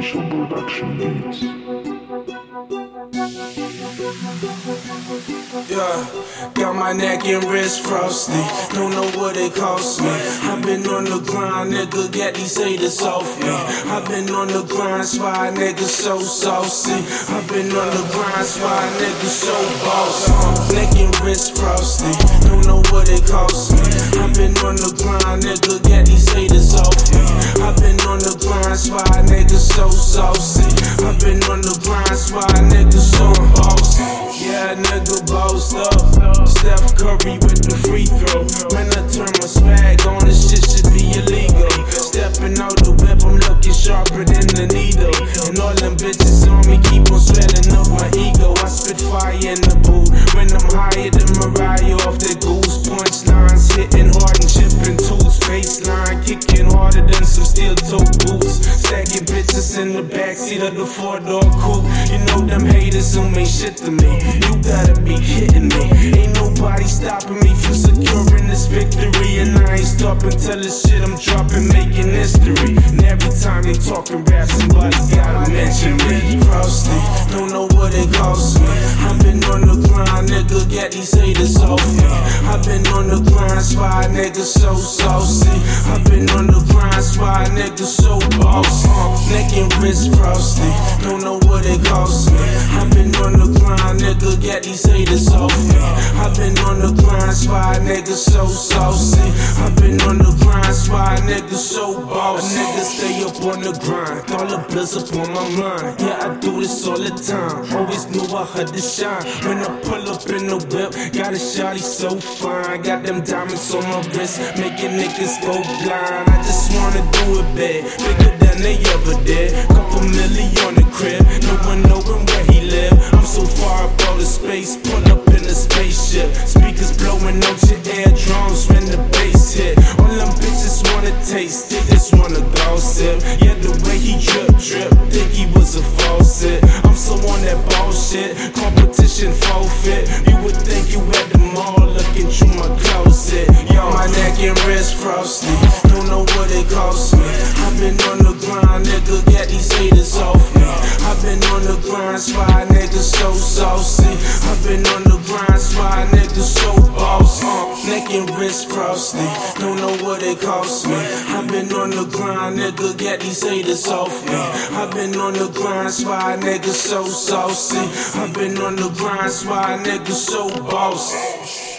Special Production Beats. Yeah, got my neck and wrist frosty. Don't know what it cost me. I've been on the grind, nigga, get these haters off me. I've been on the grind, spy niggas so saucy. I've been on the grind, spy niggas so bossy. Neck and wrist frosty. Don't know what it cost me. I've been on the grind, nigga, get these haters off me. I've been on the grind, spy niggas so saucy. I've been on the grind, spy niggas so bossy. Yeah, nigga, bossed up. Steph Curry with the free throw. When I turn my swag on, this shit should be illegal. Stepping out the whip, I'm looking sharper than the needle. And all them bitches on me keep on swelling up my ego. I spit fire in the booth when I'm higher than Mariah off the goose. Punchlines hitting hard and chipping tools. Baseline kicking harder than some steel toe boots. Stacking bitches in the backseat of the 4-door coupe. You know them haters who ain't shit to me. You gotta be kidding me. Ain't nobody stopping me from securing this victory. And I ain't stopping till the shit I'm dropping making history. And every time they talking rap, somebody gotta mention me. Frosty, don't know what it cost me. I've been on the grind, nigga, get these haters off me. I've been on the grind, spy niggas so saucy. I've been on the grind, spy niggas so bossy. Neck and wrist frosty, don't know what it cost me. I've been on the grind, nigga, get these haters off me. I've been on the grind, spy niggas so saucy. I've been on the grind, spy niggas so bossy. A nigga stay up on the grind, all the blitz up on my mind. Yeah, I do this all the time. Always knew I had to shine. When I pull up in the whip, got a shawty so fine. Got them diamonds on my wrist, making niggas go blind. I just wanna do it big, bigger than they ever did. Couple million on the crib, no one knowing where he live. I'm so far up out of space, pull up in a spaceship. Speakers blowing out your eardrums when the bass hit. All them bitches wanna taste it, just wanna gossip. Yeah, the way he drip, think he was a faucet. I'm so on that bullshit, competition forfeit. You would think you had them all looking through my closet. Yo, my neck and wrist frosty, don't know what it cost me. I've been on the grind, nigga, get these haters off me. I've been on the grind, spy niggas so saucy. I've been on the grind, spy niggas so bossy. Neck and wrist frosty, don't know what it cost me. I've been on the grind, nigga, get these haters off me. I've been on the grind, spy niggas so saucy. I've been on the grind, spy niggas so bossy.